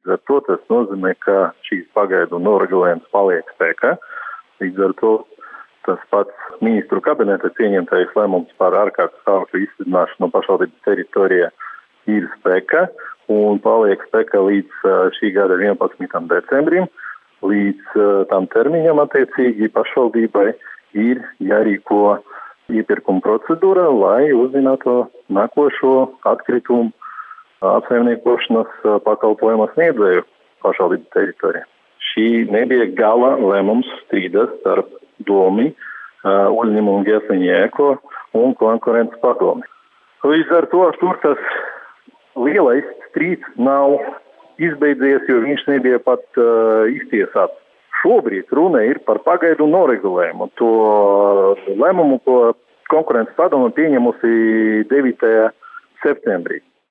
Ar to tas nozīmē, ka šīs pagaidu noregulējums paliek spēkā. Līdz ar to tas pats ministru kabineta pieņemtais lēmums par ārkārtas stāvokļa izsludināšanu pašvaldības teritorijā ir spēkā un paliek spēkā līdz šī gada 11. decembrim. Līdz tam termiņam attiecīgi pašvaldībai ir jārīko iepirkuma procedūra, lai uzzinātu nākošo atkritumu apsaimniekošanas pakalpojumu sniedzēju pašvaldības teritorijā. Šī nebija gala lēmums strīdas starp domi, uzņēmumu Gesliņa Eko un konkurences padomi. Līdz ar to tur tas lielais strīds nav izbeidzies, jo viņš nebija pat iztiesāts. Šobrīd runa ir par pagaidu noregulējumu. To lēmumu, ko konkurences padome pieņemusi 9. septembrī.